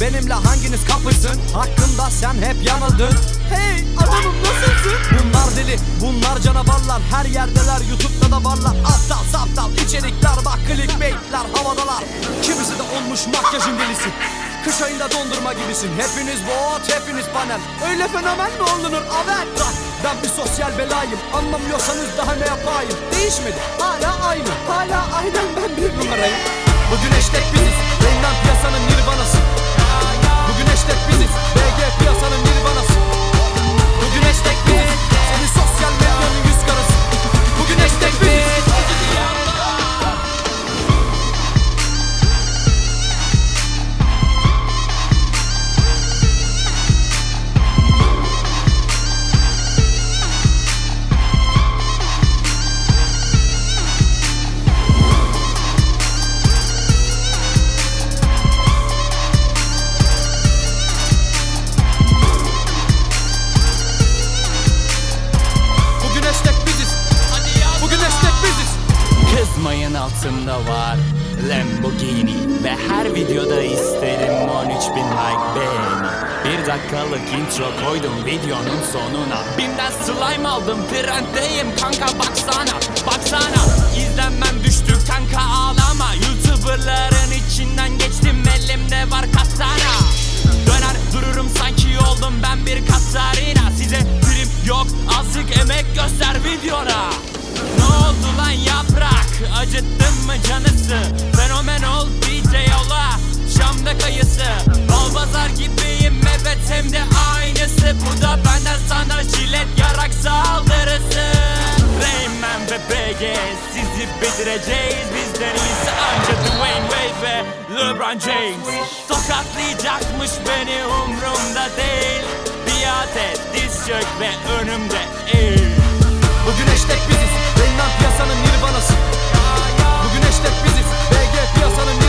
Benimle hanginiz kapışsın? Hakkında sen hep yanıldın. Hey adamım nasılsın? Bunlar deli, bunlar canavarlar. Her yerdeler, YouTube'da da varlar. Aptal saptal içerikler, bak clickbaitler havadalar. Kimisi de olmuş makyajın delisi. Kış ayında dondurma gibisin. Hepiniz bot, hepiniz panel. Öyle fenomen mi olunur? Evet. Ben bir sosyal belayım. Anlamıyorsanız daha ne yapayım? Değişmedi, hala aynı. Hala aynen ben bir numarayım. Bugün hashtag biziz. Rengen piyasanın nirvanası. Bugün hashtag biziz. BG piyasanın nirvanası. Bugün hashtag biziz. Seni sosyal medyanın yüz karası. Bugün hashtag biziz. Kızmayın altında var Lamborghini ve her videoda isterim 13.000 like beğeni. 1 dakikalık intro koydum videonun sonuna. BİM'den slime aldım, trenddeyim kanka baksana. Baksana izlenmem düştü kanka ağlama. YouTuberların içinden geçtim, elimde var katana. Döner dururum sanki oldum ben bir Katarina. Size prim yok, azıcık emek göster videona. Ne oldu lan yaprak? Acıttın mı canısı? Fenomen ol DJ yola Şam'da kayısı. Balbazar gibiyim evet hem de aynısı. Bu da benden sana jilet yarak saldırısı. Rayman ve BG sizi bitireceğiz. Bizden iyisi anca Dwayne Wade ve LeBron James. Tokatlayacakmış beni umrumda değil. Biat et diz çök ve önümde eğil. Bugün hashtag biziz. Rengen piyasanın nirvanası. Bugün hashtag biziz. BG piyasanın